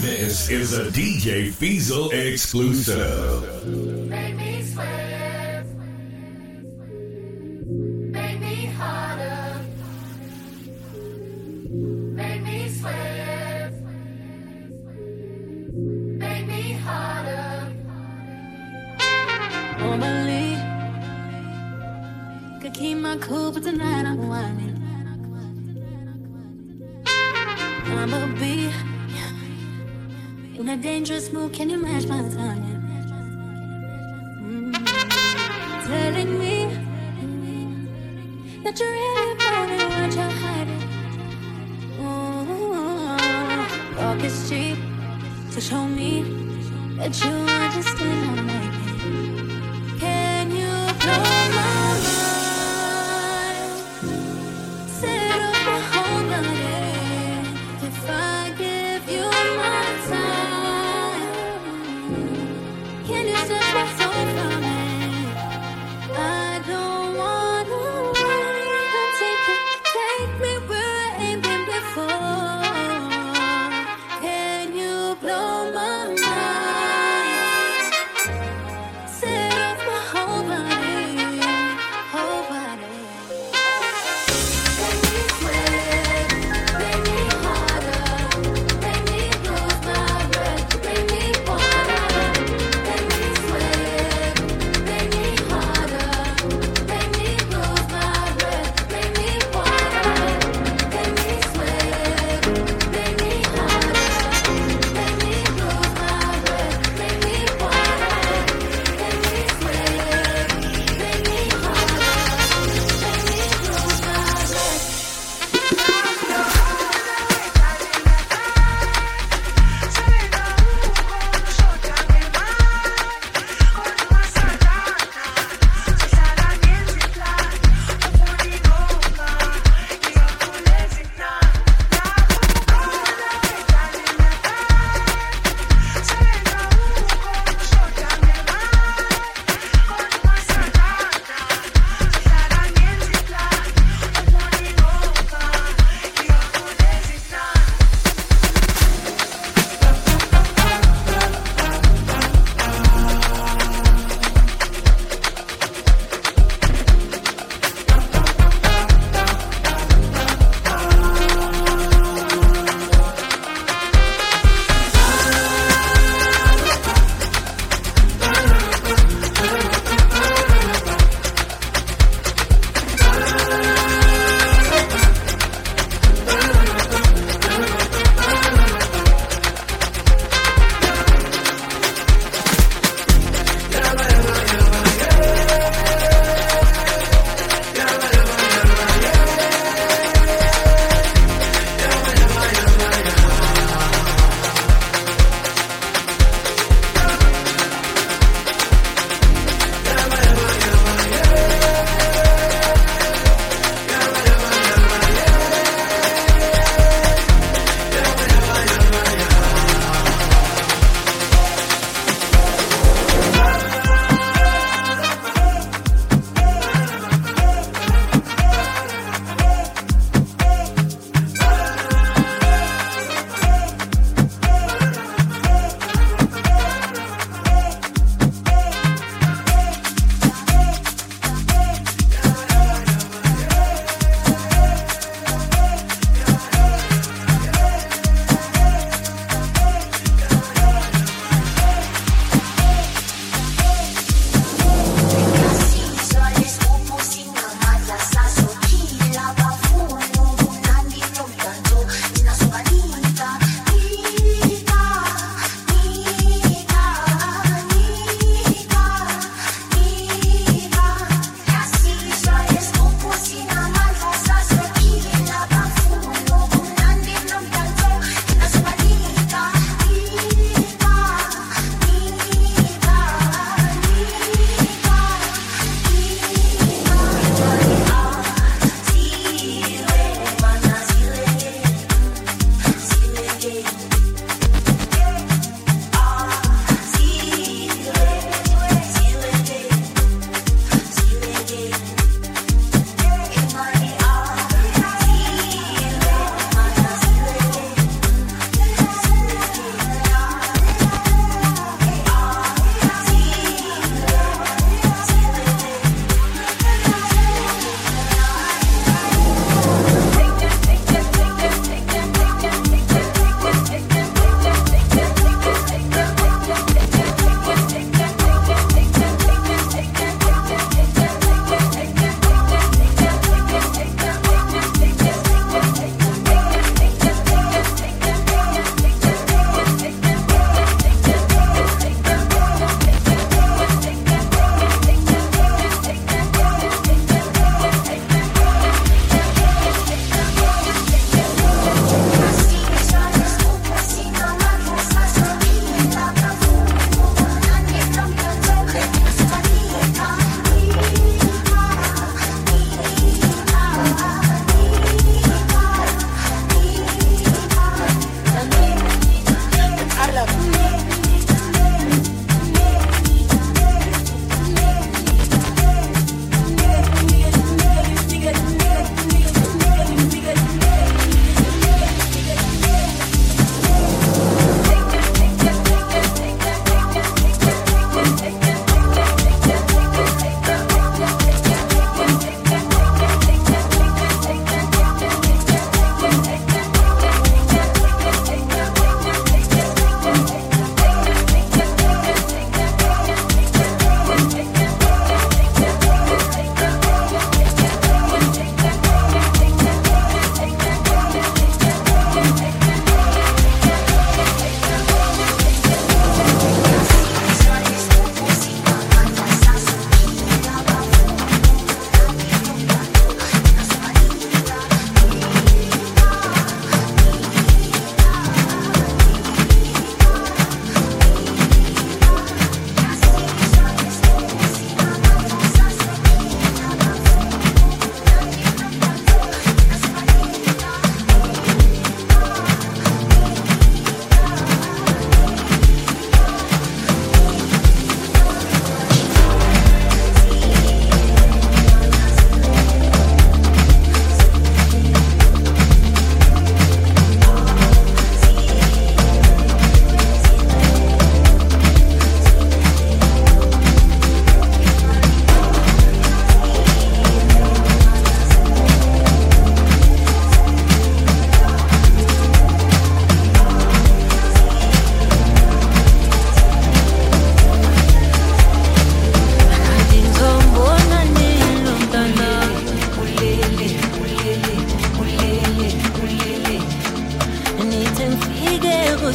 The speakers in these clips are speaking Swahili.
This is a DJ Feasel exclusive. Make me sweat. Make me harder. Make me sweat. Make me harder. Normally, could keep my cool, but tonight I'm whining. I'ma be in a dangerous mood. Can you match my timing? Telling me that you're really about it, what you're hiding. Talk is cheap, so show me that you understand how I'm making. Can you blow my mind? Set up a whole night if I give you my time. Can you set my soul from it? I don't wanna wait. Take me where I ain't been before. Can you blow my mind?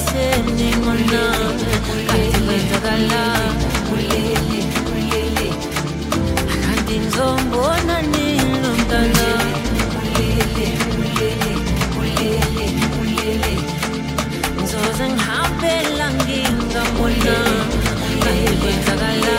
seningona kanti kwenzakala kanti ngizombona nini lo mntana ngizoze ngihambela ngingambona kanti kwenzakala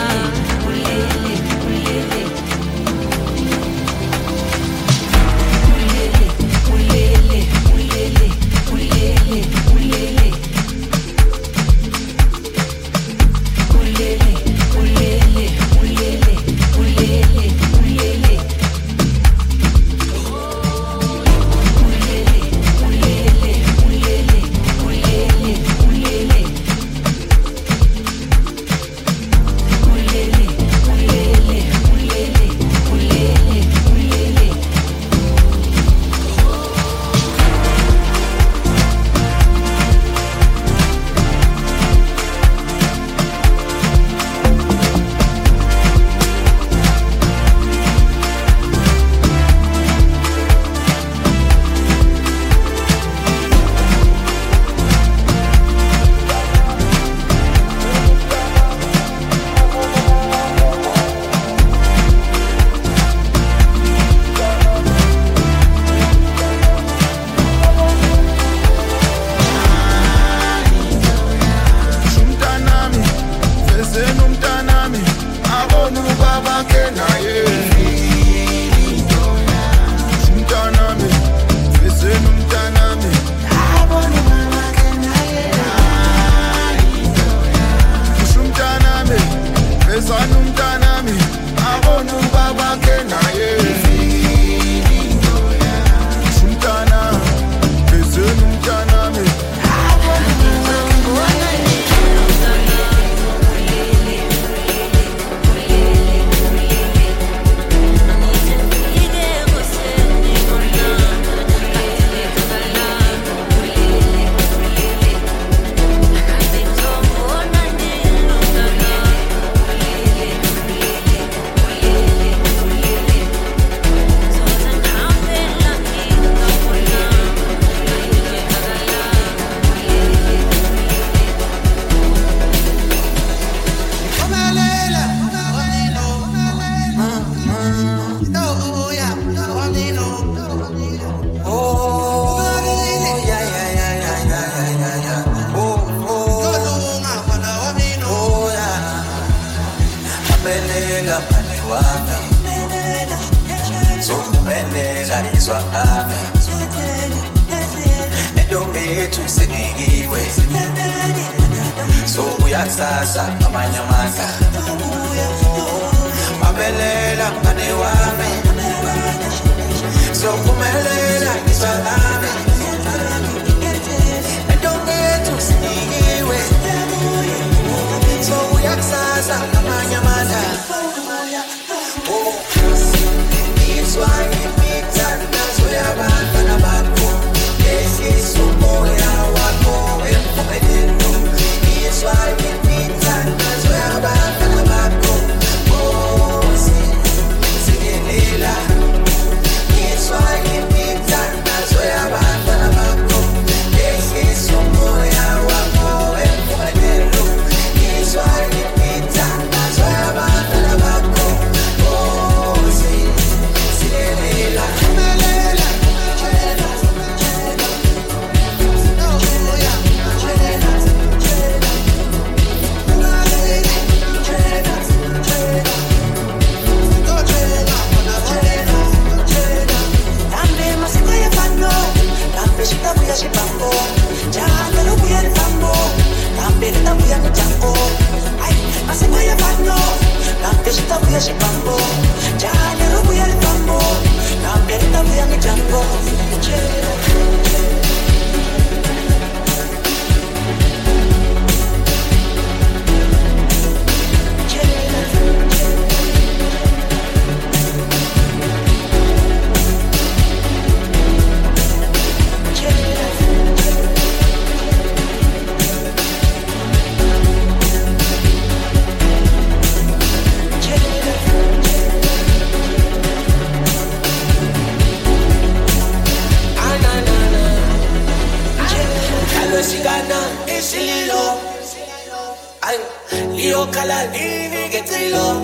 sililo ay liyokhala nini ngecilo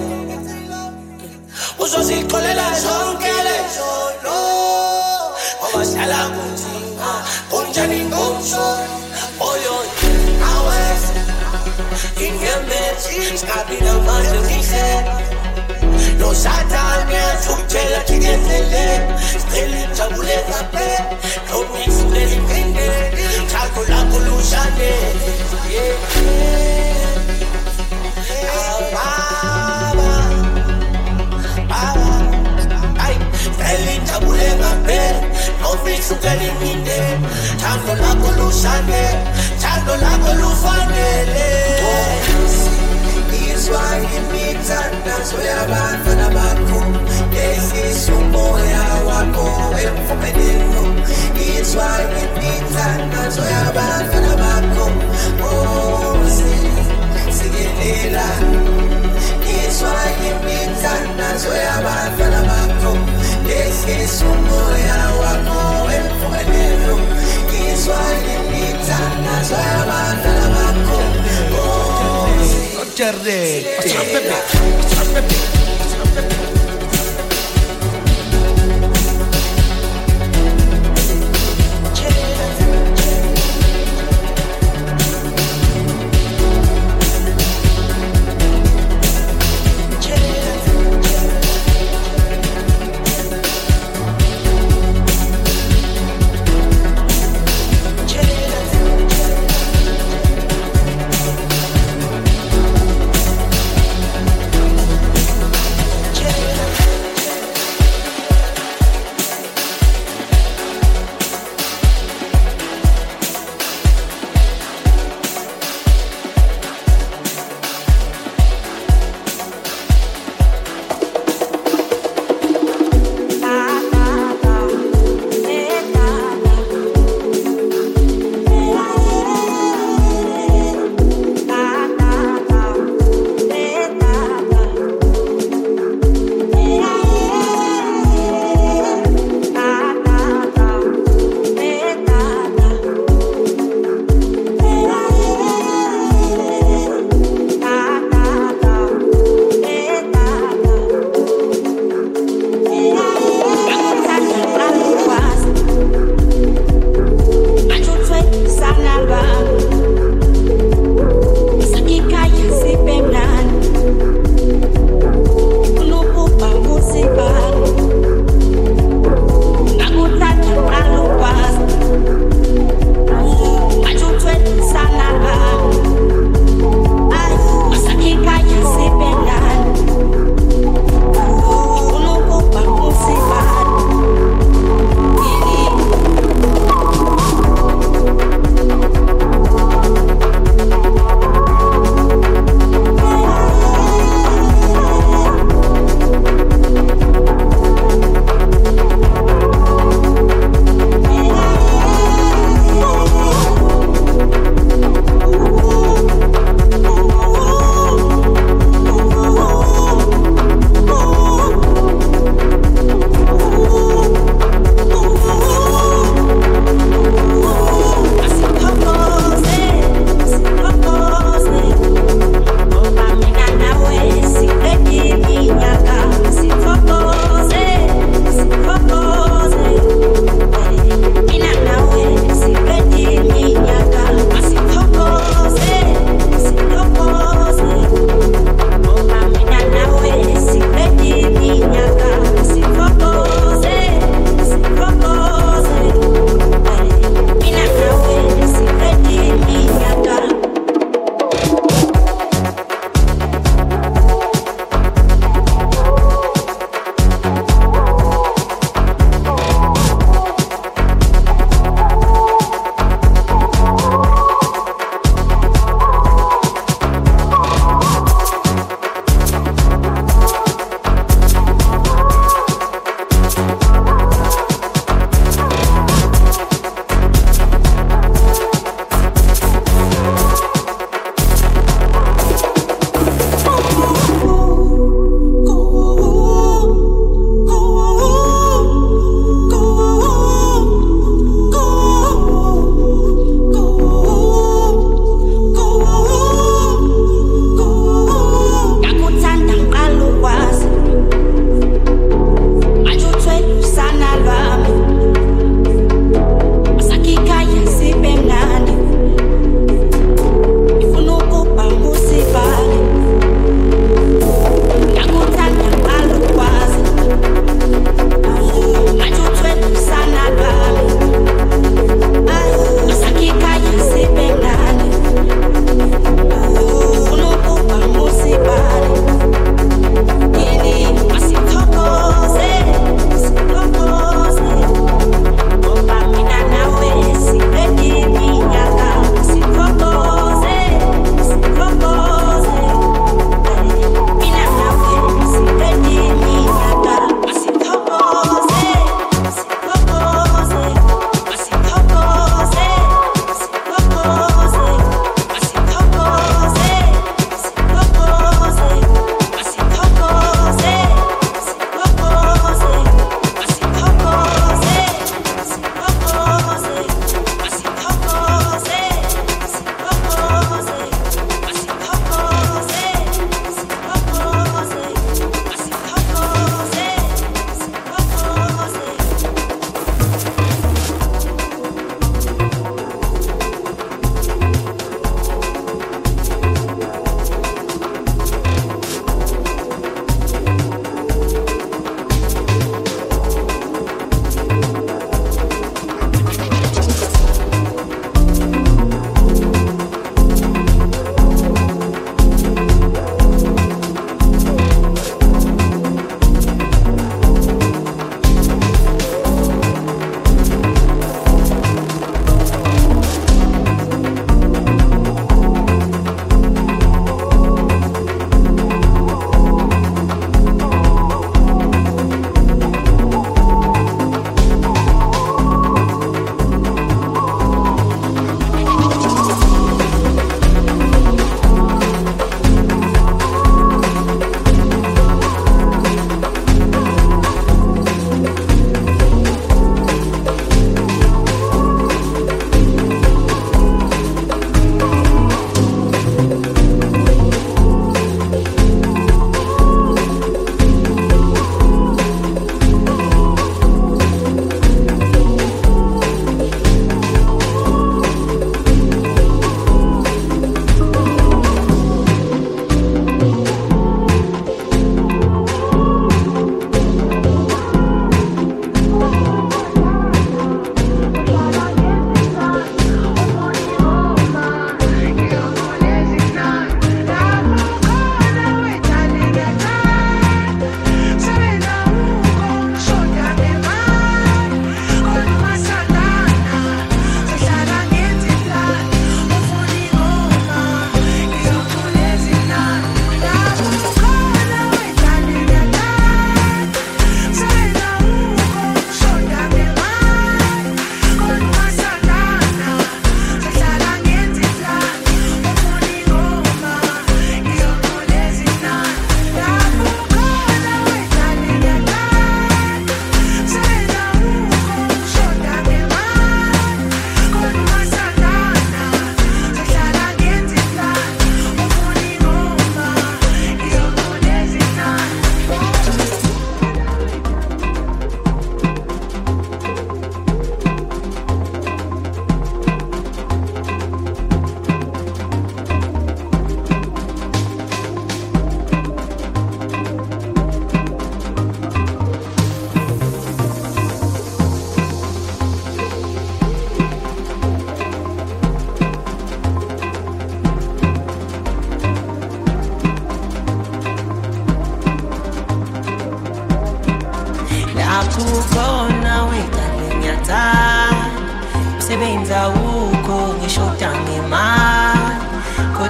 uzozixolela zonke lezono ngoba sihlala kunzima kunjani ngomshona oyo awes ingemethi skabina manje ngihle no Satan yathukuthela thikethele sicela injabule kape no mixule imphinde thako lakho lushane ay sicela injabule kape no mixule imphinde thako lakho lushane thako lakho lufanele Izwa imithanda soyabafana bakho Lesi umoya wakho emfumenelo Izwa imithanda soyabafana bakho Sikelela Izwa imithanda soyabafana bakho Lesi umoya wakho emfumenelo Izwa imithanda soyabafana bakho Cerre,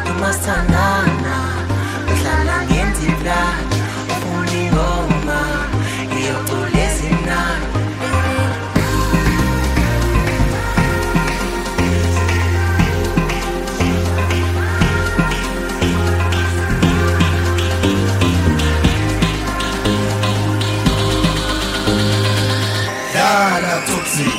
kodwa masithandana uhlala ngenza iplani ufuna ingoma iyocula ezimnandi Dada Toxic.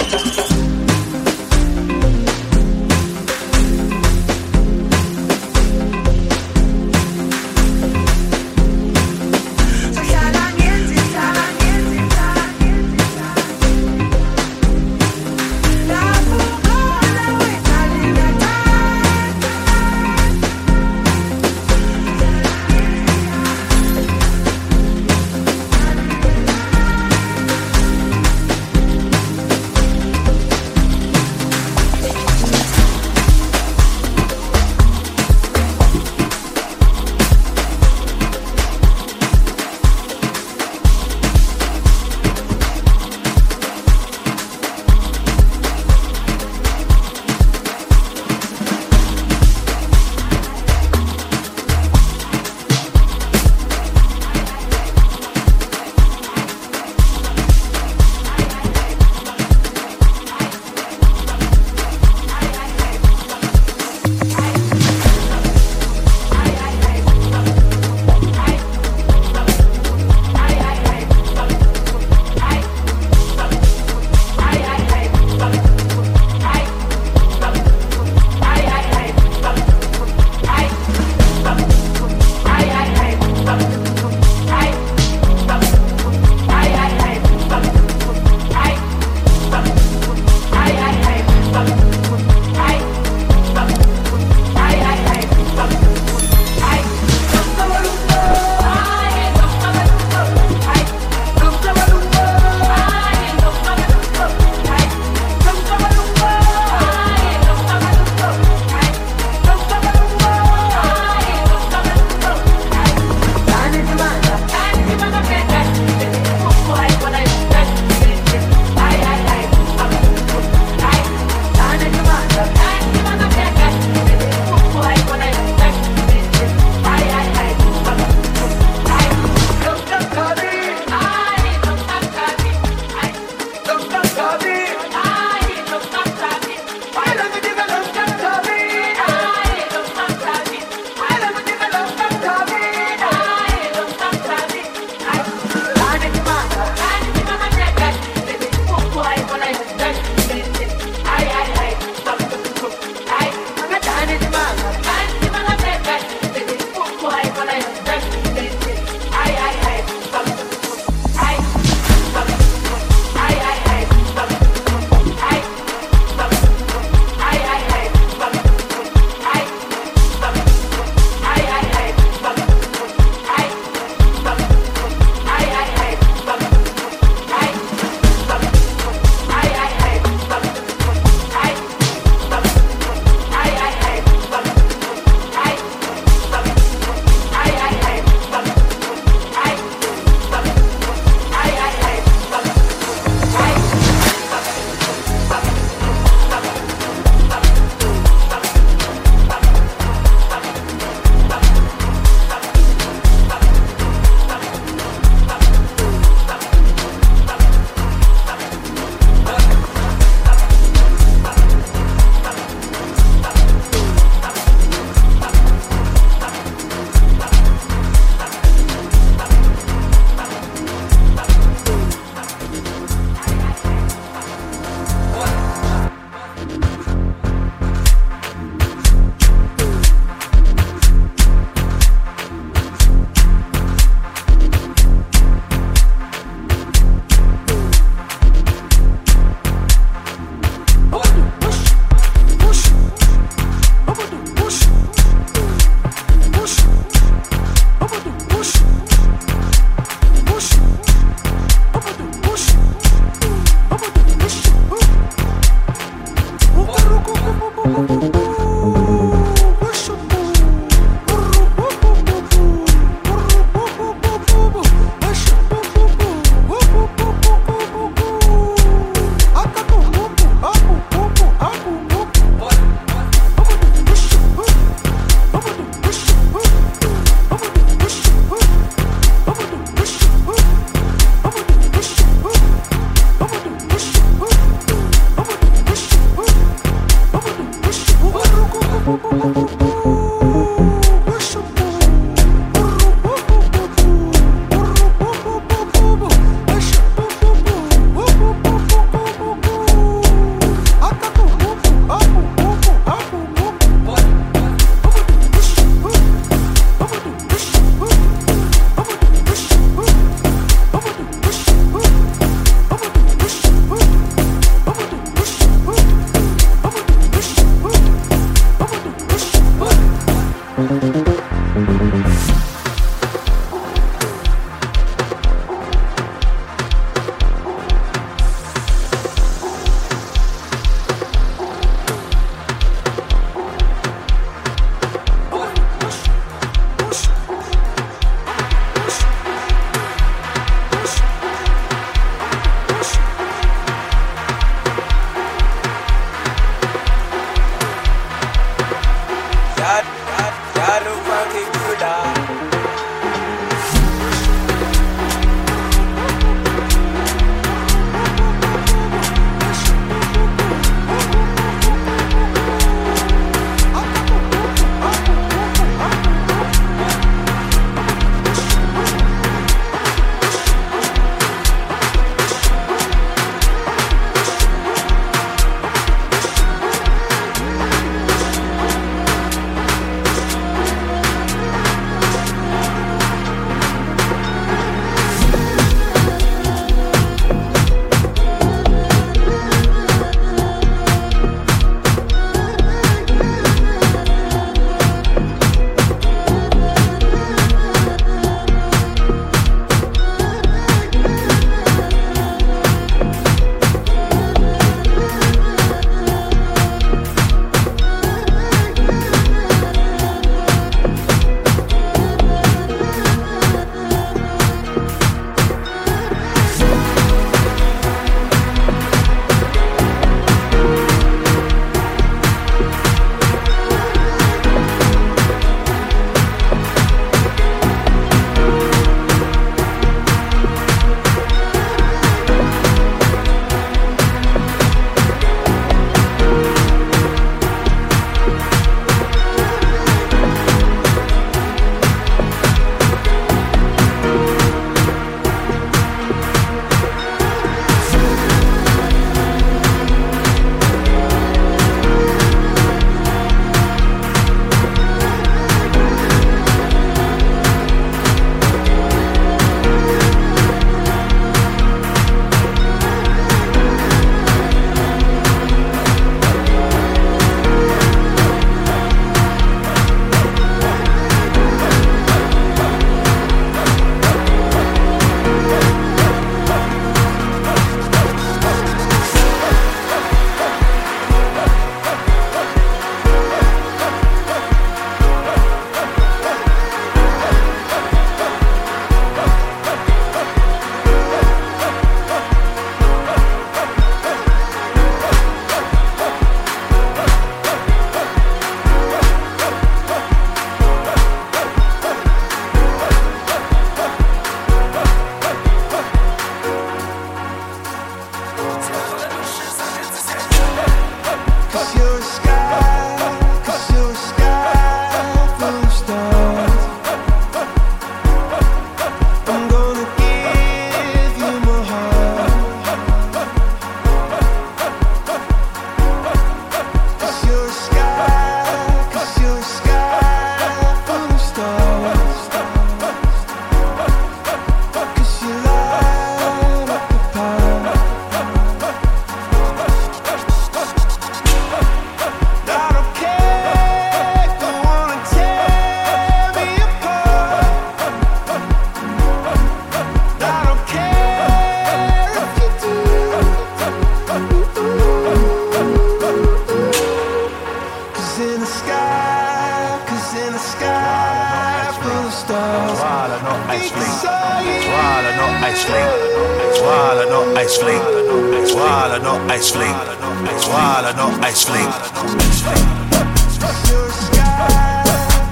Swallow no ice flake. Swallow no ice flake. Swallow no ice flake.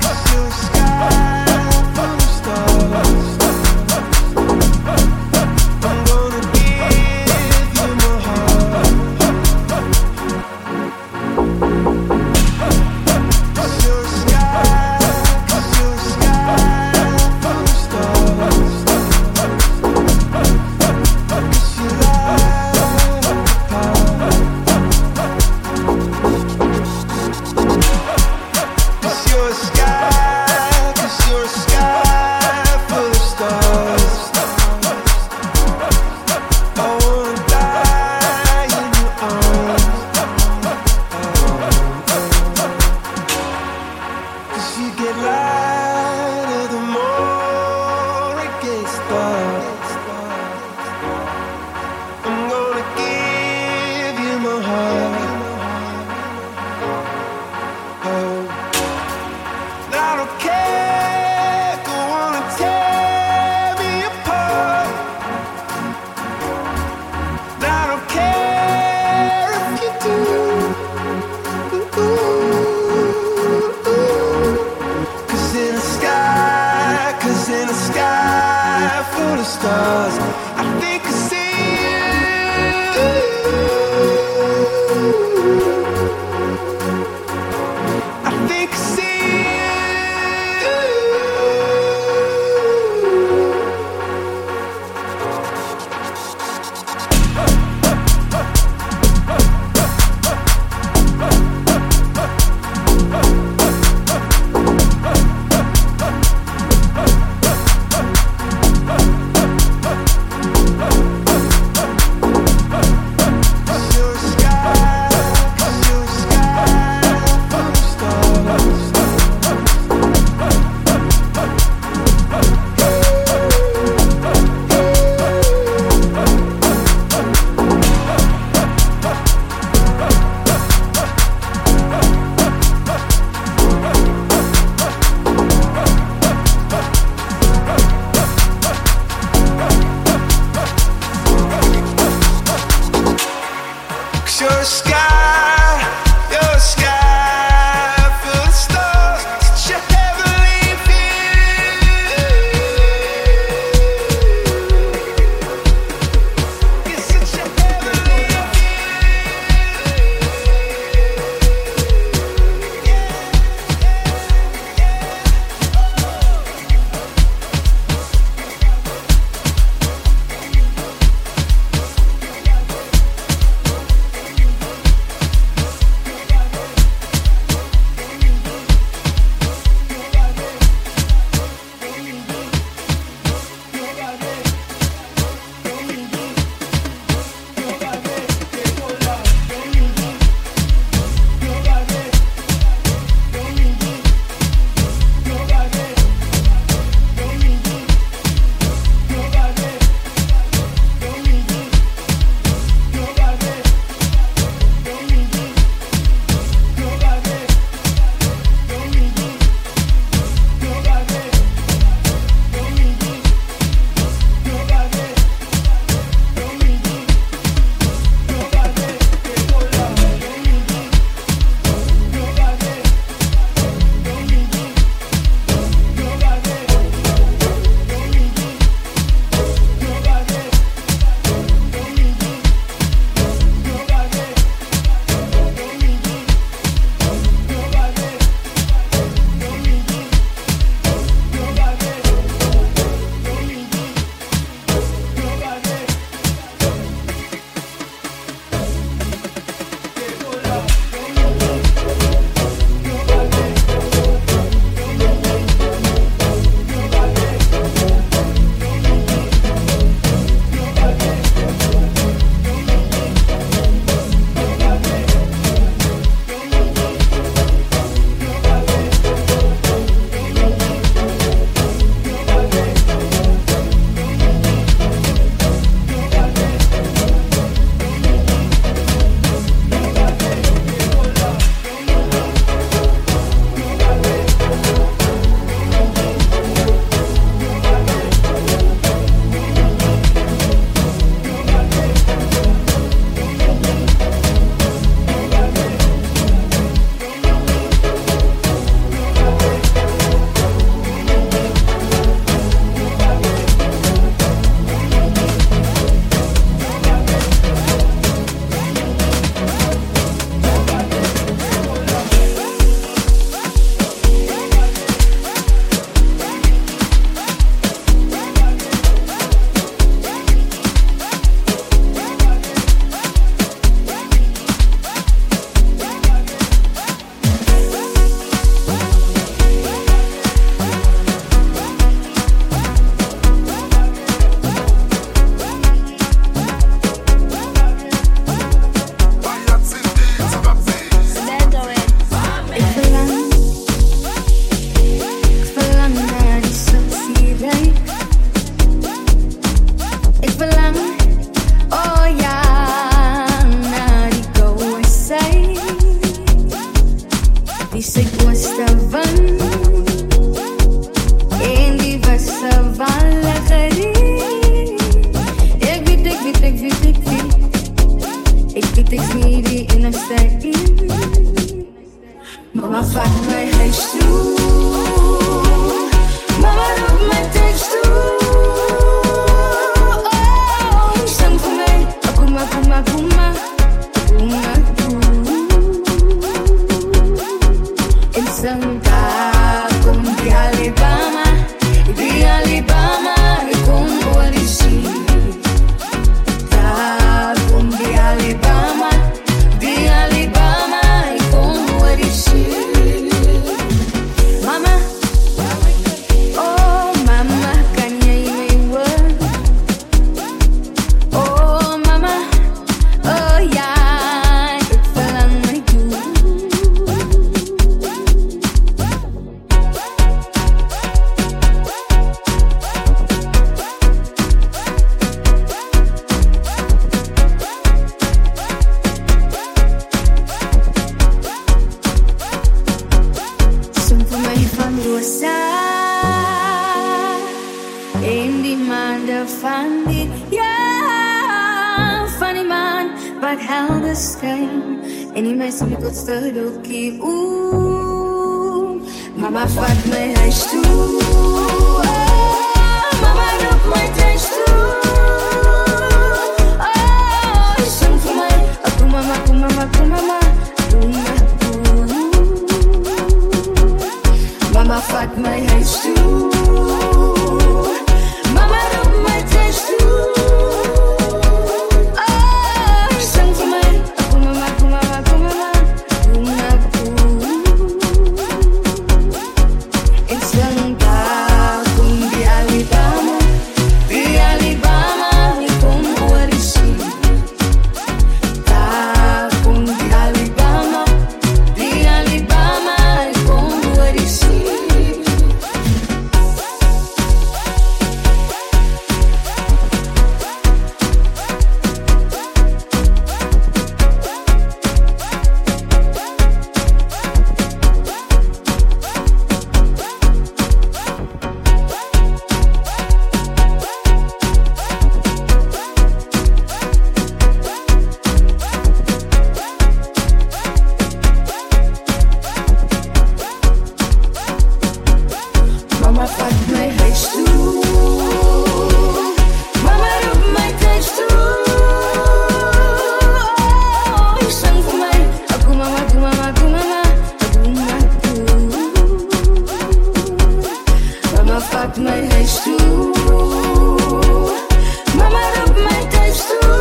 get lighter the more it gets dark. I'm gonna give you my heart. Oh, I don't care, go on and tear me apart. I don't care if you do. Cause find it. Yeah, funny man, but held the same. En die meisje met wat stadokkie. Oeh, mama vat my huis toe. Mama roep my thuis toe. Oh, jy sing vir my. Aku mama, aku mama, aku mama. Mama vat my huis toe. Mama roep my thuis toe. Oh, jy sing vir my. Aku mama, aku mama, aku mama. En sing daar kom die Alabama. Die Alabama, die kom oor die see. Daar kom die Alabama. Die Alabama, die kom oor die see. Mama vat my huis toe. Mama roep my thuis toe. Oh, jy sing vir my. Aku mama, aku mama, aku mama. Aku mama. Mama vat my huis toe. Mama roep my thuis toe.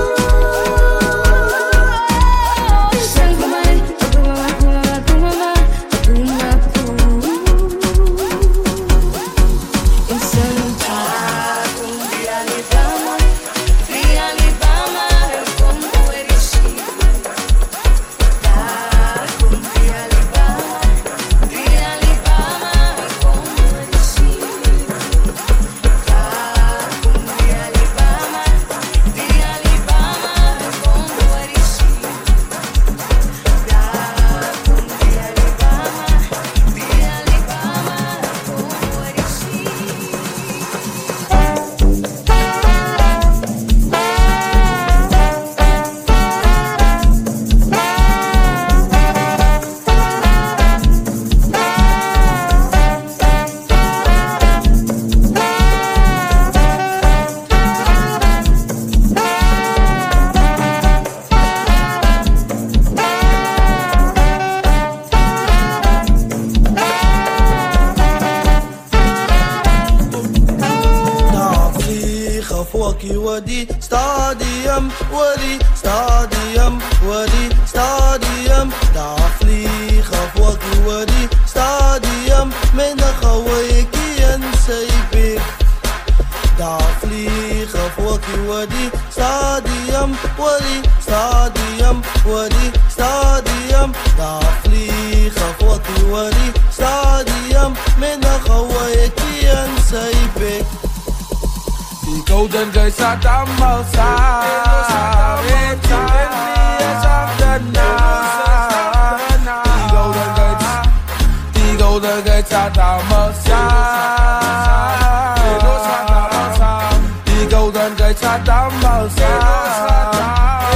Oh, jy sing vir my. Aku mama, aku mama, aku mama. Aku mama. In Santa, die Alabama, kom oor die see. Daar kom die Alabama, kom oor die see. Daar kom die Alabama, kom oor die see. Daar kom die Alabama, kom oor die see. Daar vliegen fokkie oor die stadium, oor die stadium, oor die stadium. Daar vliegen fokkie oor die stadium, met 'n gouetjie in sy bek. Daar vliegen fokkie oor die stadium, oor die stadium, oor die stadium. Daar vliegen fokkie oor die stadium, met 'n gouetjie in sy bek. Die Golden Gate staat allemaal samen. Die Golden Gate staat allemaal samen. Die Golden Gate staat allemaal samen.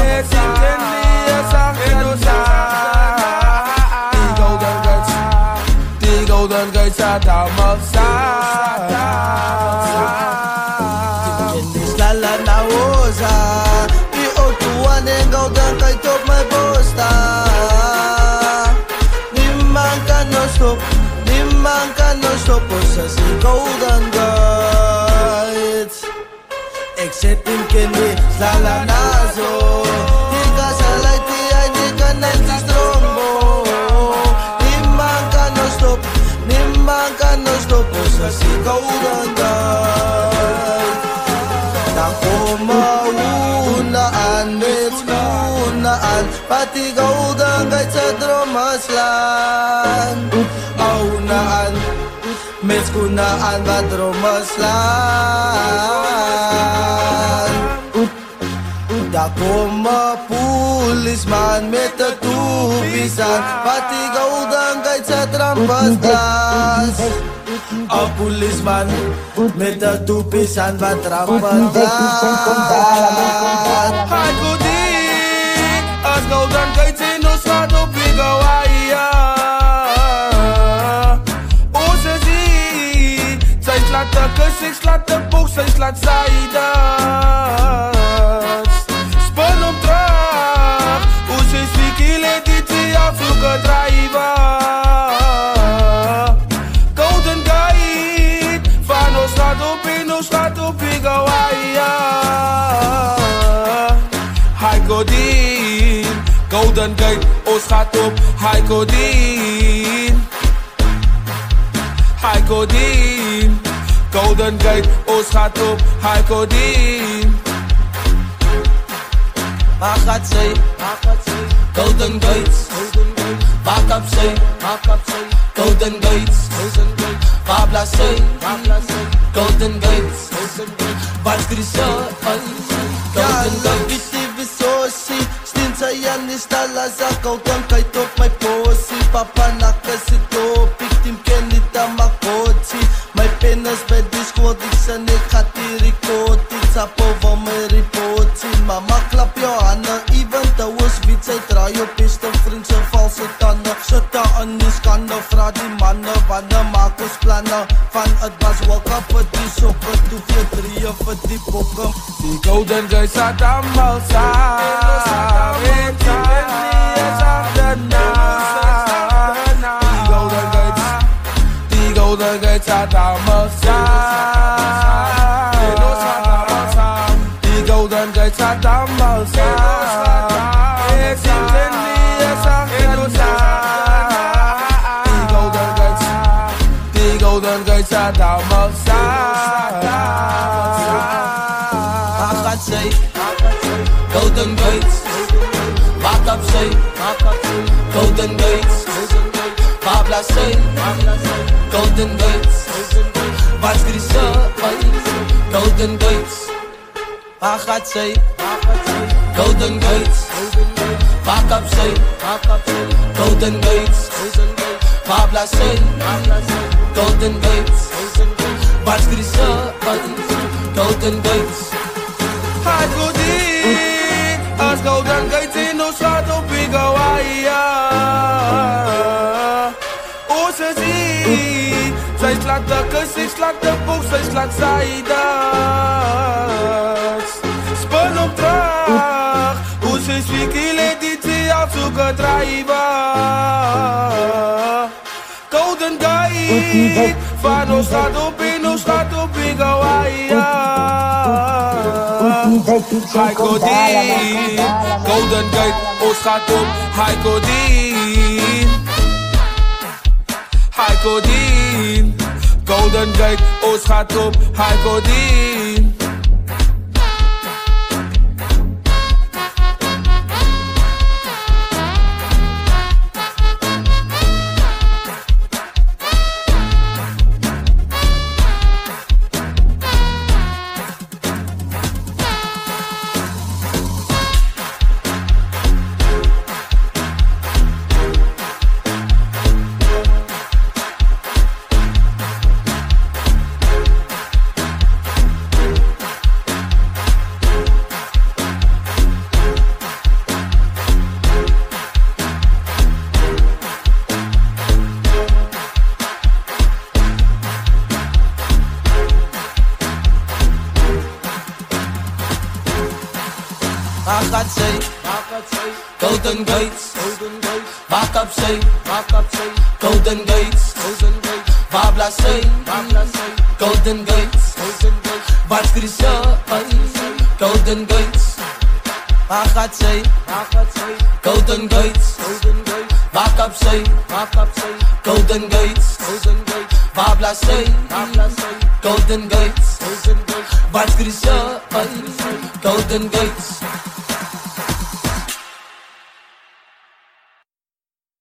Die Golden Gate staat allemaal samen. Lala na oza, die otuan en Golden Gate op my posta. Niemand kan nos stop ons as die Golden Gate. Ek zet in Kenny, lala na zo. Die gasalay die kan net die strombo. Niemand kan nos stop ons as die Golden Gate. Dan komen unaan met unaan, pati Golden Gate sa dromaslan. Unaan met kunaan ba dromaslan. Da komen policeman met de toebisan, pati Golden Gate sa dromaslan. Een policeman met een toepisaan wat trappen. Hij goed in, als golden gates in ons gaat op big Hawaii. Oh, ze zien, zij slaat de kus, ik slaat de boek, zij slaat zijdas. Spin om terug, hoe ze zwiekelen die twee afzoeken drijven. Golden Gate, van ons gaat op big Hawaii. Hij gaat in, Golden Gate, ons gaat op, hij gaat in. Hij gaat in, Golden Gate, ons gaat op, hij gaat in. Waar gaat zij? Golden Gates. Waar kap zij? Golden Gates. Waar blaas zij? Golden Gates. Waar skries zij? Golden Gates. Yan is talaga Golden Gate op my posie. Papa nakasito, victim kenita makotsi. My pen is by the squad, ik san ik gaat die record. It's up over my reports. Mama klap jou handen, even though wits I draai jou beste vriend se valse tanden. Sitte in die skande, vraag die mannen, wanneer maak ons plannen. Van het was welke vir die soppe, toe vir drieën vir die poppen. Die Golden Gate staat allemaal saam. Die Golden Gate staat allemaal saam. Die Golden Gate staat allemaal saam. Ik zie het niet, ik zag het niet. Die Golden Gate staat allemaal saam. Waar gaat zij? Golden Gates. Waar kap zij? Golden Gates. Waar blaas zij? Golden Gates. Waar skries zij? Golden Gates. Waar gaat zij? Golden Gates. Waar kap zij? Golden Gates. Waar blaas zij? Golden Gates. Waar skries zij? Golden Gates. Hij goed in, als Golden Gates in ons gaat op big Hawaii. Oh, ze ziet, zij slaat de kus, ik slaat de boek, zij slaat zijdas. Spin op terug, hoe ze zwiekelen die twee afzoeken drijven. Golden Gate, van ons gaat op big Hawaii. Hij gaat in, Golden Gate, ons gaat op, hij gaat in. Hij gaat in, Golden Gate, ons gaat op, hij gaat in. Waar gaat zij? Golden Gates. Waar kap zij? Golden Gates. Waar blaas zij? Golden Gates. Waar skries zij? Golden Gates. Waar gaat zij? Golden Gates. Waar kap zij? Golden Gates. Waar blaas zij? Golden Gates. Waar skries zij? Golden Gates.